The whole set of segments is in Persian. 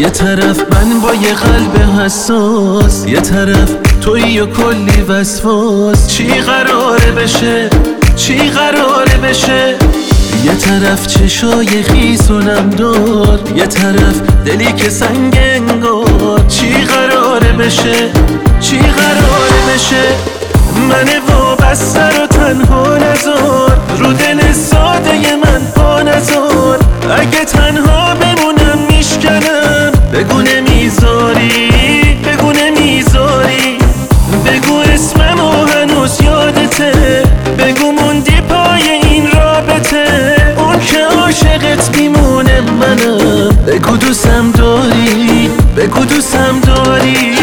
یه طرف من با یه قلب حساس، یه طرف تویی و کلی وسواس. چی قراره بشه؟ چی قراره بشه؟ یه طرف چشای خیس و نمدار، یه طرف دلی که سنگ انگار. چی قراره بشه؟ چی قراره بشه؟ من وابسته رو تنها نذار، رو دل ساده من پا نذار. اگه تنها بمونم میشکنم، بگو نمیذاری، بگو نمیذاری. بگو اسممو هنوز یادته، بگو موندی پای این رابطه. اون که عاشقت میمونه منم، بگو دوستم داری، بگو دوستم داری.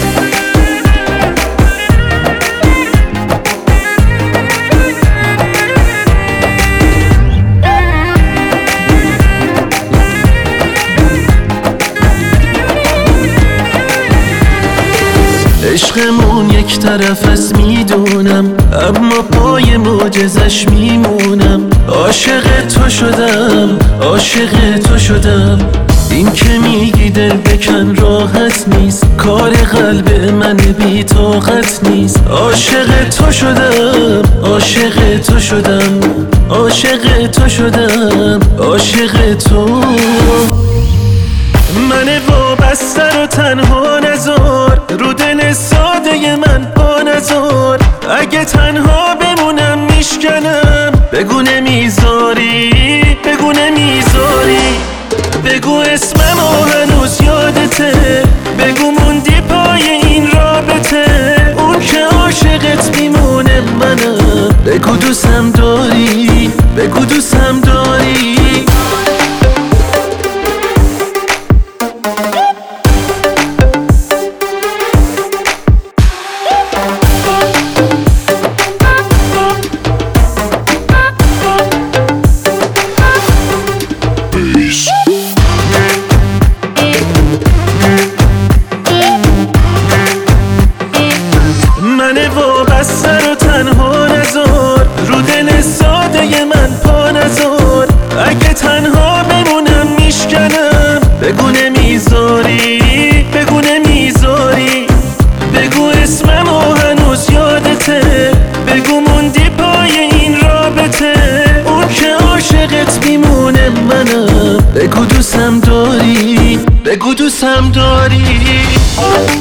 عشقمون یک طرف از میدونم، اما پای معجزش میمونم. عاشق تو شدم، عاشق تو شدم. این که میگی دل بکن راحت نیست، کار قلب من بی طاقت نیست. عاشق تو شدم، عاشق تو شدم، عاشق تو شدم، عاشق تو. من وابسته رو تنها نذار، رو دل ساده من پا نذار. اگه تنها بمونم میشکنم، بگو نمیذاری، بگو نمیذاری. بگو اسممو هنوز یادته، بگو موندی پای این رابطه. اون که عاشقت میمونه منم، بگو دوستم داری، بگو دوستم داری. من وابسته رو تنها نذار، رو دل ساده من پا نذار. اگه تنها بمونم میشکنم، بگو نمیذاری، بگو نمیذاری. بگو اسممو هنوز یادته، بگو موندی پای این رابطه. اون که عاشقت میمونه منم، بگو دوستم داری، بگو دوستم داری.